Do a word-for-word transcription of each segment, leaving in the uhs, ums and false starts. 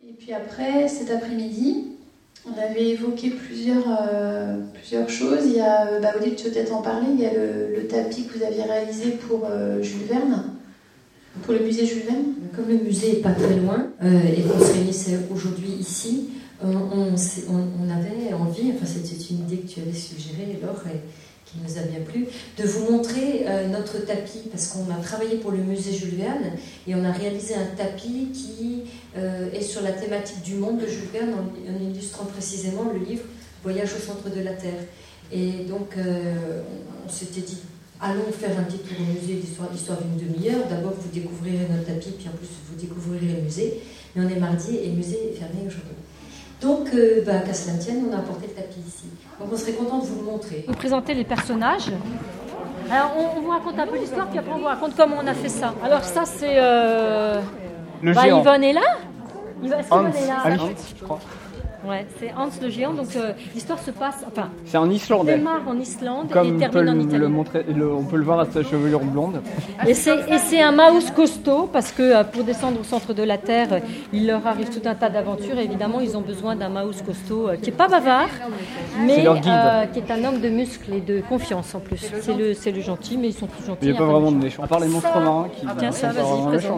Et puis après, cet après-midi, on avait évoqué plusieurs, euh, plusieurs choses. Il y a, euh, bah, Odile, tu peux peut-être en parler, il y a le, le tapis que vous aviez réalisé pour euh, Jules Verne, pour le musée Jules Verne. Comme le musée n'est pas très loin euh, et qu'on se réunissait aujourd'hui ici, euh, on, on, on avait envie, enfin c'était une idée que tu avais suggérée, Laure, et qui nous a bien plu, de vous montrer euh, notre tapis, parce qu'on a travaillé pour le musée Jules Verne et on a réalisé un tapis qui euh, est sur la thématique du monde de Jules Verne, en, en illustrant précisément le livre Voyage au centre de la Terre. Et donc euh, on, on s'était dit, allons faire un petit tour au musée d'histoire, l'histoire d'une demi-heure. D'abord vous découvrirez notre tapis, puis en plus vous découvrirez le musée. Mais on est mardi et le musée est fermé aujourd'hui. Donc, euh, bah, qu'à cela ne tienne, on a apporté le tapis ici. Donc, on serait content de vous le montrer. Vous présentez les personnages. Alors, on, on vous raconte un peu l'histoire, puis après, on vous raconte comment on a fait ça. Alors, ça, c'est... Euh... Le bah, géant. Yvonne est là. Yvonne, est-ce Hans. qu'Yvonne est là Ah oui, je crois. Ouais, c'est Hans le géant. Donc, euh, l'histoire se passe... Enfin, c'est en islandais. démarre en Islande Comme et termine en Italie. Le montrer, le, on peut le voir à sa chevelure blonde. Et c'est, et c'est un mouse costaud, parce que euh, pour descendre au centre de la Terre, euh, il leur arrive tout un tas d'aventures. Et évidemment, ils ont besoin d'un mouse costaud euh, qui n'est pas bavard, mais euh, qui est un homme de muscles et de confiance en plus. C'est le, c'est le gentil, mais ils sont tous gentils. Il n'y a pas vraiment de méchants. À part les monstres marins qui Tiens, ça, vas-y, présente.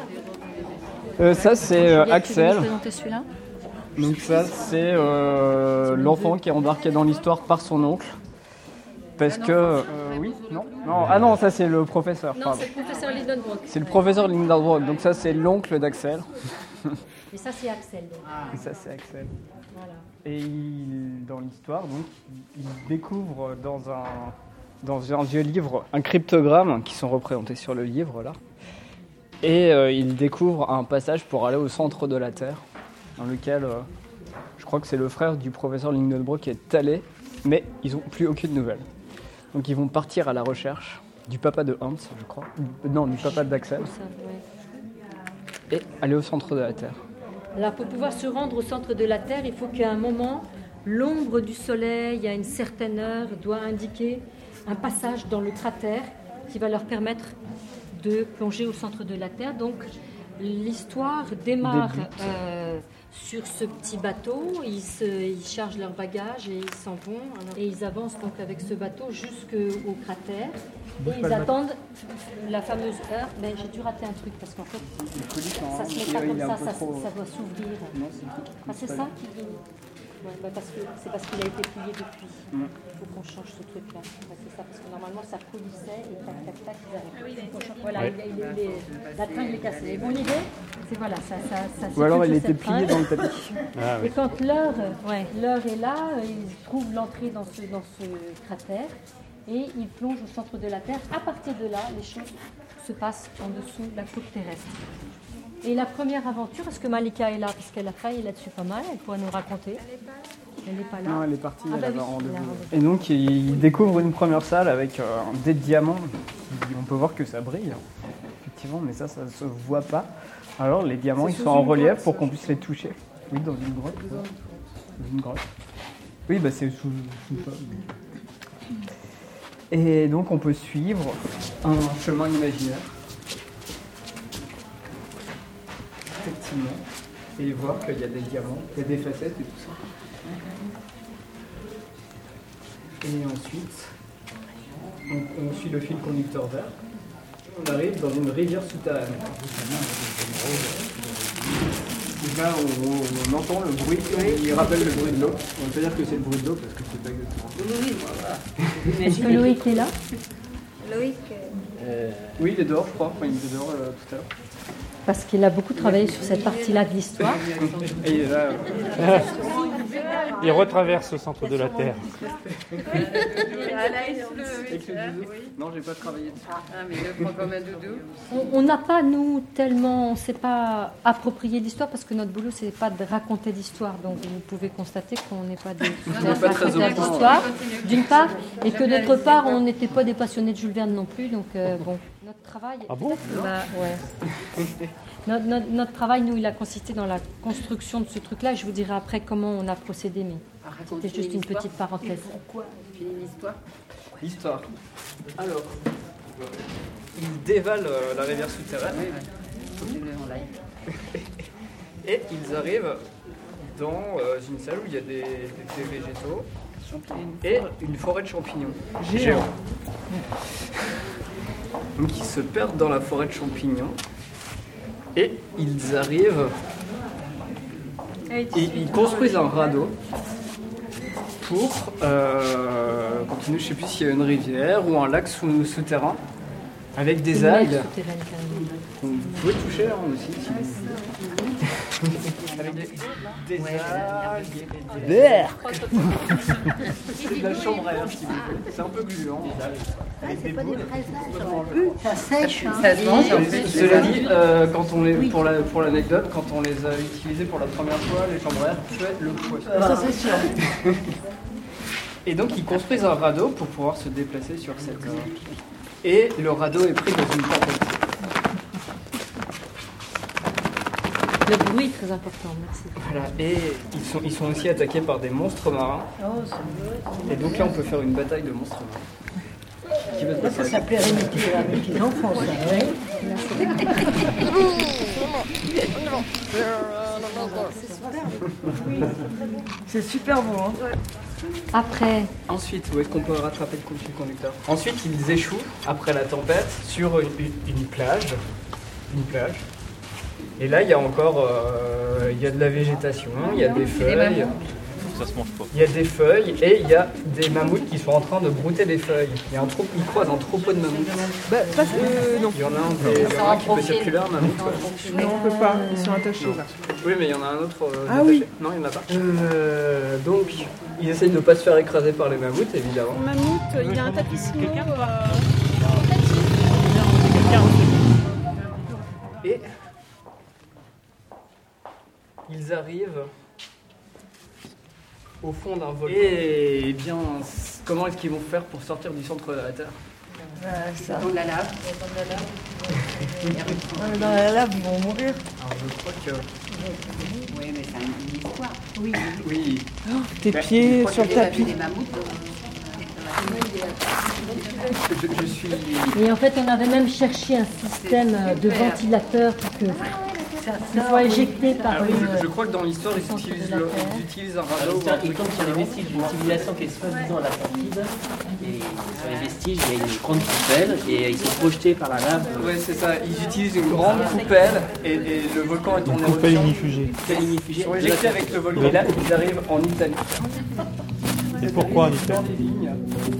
Euh, ça, c'est euh, Axel. Celui-là. Donc ça, c'est euh, l'enfant qui est embarqué dans l'histoire par son oncle. Parce que... Euh, oui, non, non Ah non, ça c'est le professeur. Non, pardon. c'est le professeur Lindenbrock. C'est le professeur Lindenbrock. Donc ça, c'est l'oncle d'Axel. Et ça, c'est Axel. Donc. Et ça, c'est Axel. Voilà. Et il, dans l'histoire, donc, il découvre dans un, dans un vieux livre un cryptogramme qui sont représentés sur le livre, là. Et euh, il découvre un passage pour aller au centre de la Terre, dans lequel euh, je crois que c'est le frère du professeur Lindenbrock qui est allé, mais ils n'ont plus aucune nouvelle. Donc ils vont partir à la recherche du papa de Hans, je crois. Non, du papa d'Axel. Et aller au centre de la Terre. Alors pour pouvoir se rendre au centre de la Terre, il faut qu'à un moment, l'ombre du soleil, à une certaine heure, doit indiquer un passage dans le cratère qui va leur permettre de plonger au centre de la Terre. Donc l'histoire démarre euh, sur ce petit bateau, ils, se, ils chargent leurs bagages et ils s'en vont. Et ils avancent donc avec ce bateau jusqu'au cratère. Et ils attendent la fameuse heure. Mais j'ai dû rater un truc parce qu'en fait, ça se met pas comme ça, ça, trop... ça doit s'ouvrir. Non, c'est, ah, c'est ça qui dit. Ouais, bah parce que, c'est parce qu'il a été plié depuis. Il mm. faut qu'on change ce truc-là. Ouais, c'est ça, parce que normalement ça coulissait et tac, tac, tac, ils arrivent. Ah oui, il voilà, ouais. il, il, il, il, la tringle est cassée. Bon, l'idée, c'est voilà, ça, ça, ça. Ou alors elle était pliée dans le tapis. Ah, oui. Et quand l'heure, ouais, l'heure est là, ils trouvent l'entrée dans ce, dans ce cratère et ils plongent au centre de la Terre. À partir de là, les choses se passent en dessous de la croûte terrestre. Et la première aventure, est-ce que Malika est là? Parce qu'elle a failli là-dessus pas mal, elle pourrait nous raconter. Elle n'est pas là. Non, elle est partie, ah, elle bah avait oui, rendez-vous. rendez-vous. Et donc, il découvre une première salle avec euh, des diamants. On peut voir que ça brille, effectivement, mais ça, ça ne se voit pas. Alors, les diamants, ils sont en relief grotte, pour qu'on puisse les toucher. Oui, dans une grotte. Dans une grotte. Oui, bah c'est sous, sous ça. Et donc, on peut suivre un chemin imaginaire. Effectivement, et voir qu'il y a des diamants, il y a des facettes et tout ça. Et ensuite, on, on suit le fil conducteur vert. On arrive dans une rivière souterraine. Et là, on, on, on entend le bruit, il rappelle le bruit de l'eau. On peut dire que c'est le bruit de l'eau parce que c'est pas exactement. Oui, oui, voilà. Est-ce que Loïc est là? Loïc euh... Oui, il est dehors, je crois. Enfin, il était dehors euh, tout à l'heure. Parce qu'il a beaucoup travaillé sur cette partie-là de l'histoire. Et il est là. Il retraverse le centre de la Terre. Non, j'ai pas travaillé dessus. Ah, mais il le prend comme un doudou. On n'a pas, nous, tellement, on ne s'est pas approprié l'histoire parce que notre boulot, c'est pas de raconter l'histoire. Donc, vous pouvez constater qu'on n'est pas des raconteurs d'histoire, d'une part, et que d'autre part, on n'était pas des passionnés de Jules Verne non plus. Donc, euh, bon, notre travail. Ah bon? Bah, ouais. Notre, notre, notre travail, nous, il a consisté dans la construction de ce truc-là. Je vous dirai après comment on a procédé, mais c'était juste une petite parenthèse. Pourquoi? L'histoire. L'histoire. Alors, il dévale euh, la rivière souterraine. Oui, oui. En live. Et ils arrivent dans euh, une salle où il y a des, des, des végétaux et une forêt de champignons géants. Donc ils se perdent dans la forêt de champignons et ils arrivent et ils construisent un radeau pour euh, continuer, je ne sais plus s'il y a une rivière ou un lac sous, souterrain avec des algues. Vous pouvez toucher là aussi si vous voulez. Avec des, des algues et des c'est de la chambre à air si vous voulez. C'est un peu gluant. Avec des boules. Ça sèche. Hein. Ça se mange en fait. Cela dit, euh, quand on les, pour, la, pour l'anecdote, quand on les a utilisés pour la première fois, les chambres à air tuaient le poisson. Ça c'est sûr. Et donc ils construisent un radeau pour pouvoir se déplacer sur cette... Euh, et le radeau est pris dans une tempête. Le bruit est très important, merci. Voilà, et ils sont, ils sont aussi attaqués par des monstres marins. Oh, c'est beau. Et donc là on peut faire une bataille de monstres marins. Qui va se Ça, ça passer s'appelait Rémité avec les enfants, ça. Oui. C'est super beau, hein. Après, Ensuite, où est-ce qu'on peut rattraper le fil conducteur? Ensuite, ils échouent, après la tempête, sur une, une- une plage. Une plage. Et là, il y a encore euh, il y a de la végétation, il y a des feuilles. Ça se mange pas. Il y a des feuilles et il y a des mammouths qui sont en train de brouter des feuilles. Il y a un troupeau, ils croisent un troupeau de mammouths. Bah, pas, euh, non. Il y en a un, des, il y en a un qui peut circuler, un mammouth. ouais. Non, on peut pas. Ils sont attachés là. Oui, mais il y en a un autre. euh, Ah détaché. oui. Non, il n'y en a pas. Euh, donc, ils essayent de ne pas se faire écraser par les mammouths, évidemment. Le mammouth, il a un tapissimo. Euh... Et ils arrivent au fond d'un volcan. Et bien, comment est-ce qu'ils vont faire pour sortir du centre de la Terre? Ça. Dans de la lave. Dans la lave, ils vont mourir. Alors, je crois que... Oui, mais c'est une histoire. Oui. Oui. Tes pieds sur le tapis. Des mammouths. Je, je suis... et en fait, on avait même cherché un système de ventilateur pour que il soit éjecté par Ah oui, une... je, je crois que dans l'histoire, ils, centre de utilisent la le- Terre. ils utilisent un radeau. ou un Il truc tombe sur les équivalent. vestiges d'une civilisation qui est soi-disant à l'Atlantide. Et sur les vestiges, il y a une grande poubelle et ils sont projetés par la lave. Ouais, c'est ça. Ils utilisent une grande coupelle et, et le volcan est en Coupelle éruption. ignifugée. Quel Ils ignifugé. sont éjectés avec le volcan. Et là, ils arrivent en Italie. Et pourquoi en Italie? Des lignes.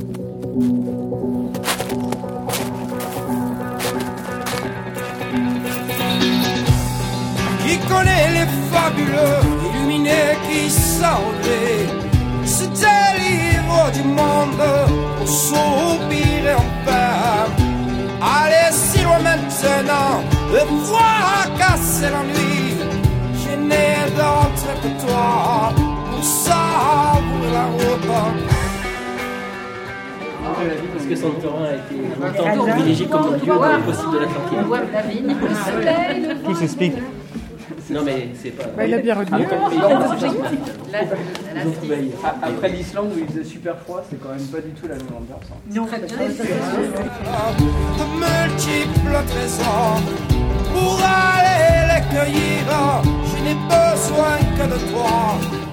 Qui connaît les fabuleux illuminés qui s'enlevaient ce livre du monde pour soupirer en paix. Allez si loin maintenant, le froid casser l'ennui. Je n'ai d'autre que toi pour savourer la route. Parce que Santorin a été longtemps privilégié comme lieu possible de l'Atlantide. On voit la vigne, le soleil, le Tout s'explique. Non mais c'est pas... Bah, il a bien retenu. Après, Non, c'est pas- la, la, Ils ont trouvé ailleurs. A- Après l'Islande où il faisait super froid, c'est quand même pas du tout la même ambiance. hein. Non, très bien. De multiples trésors pour aller les cueillir. Je n'ai besoin que de toi.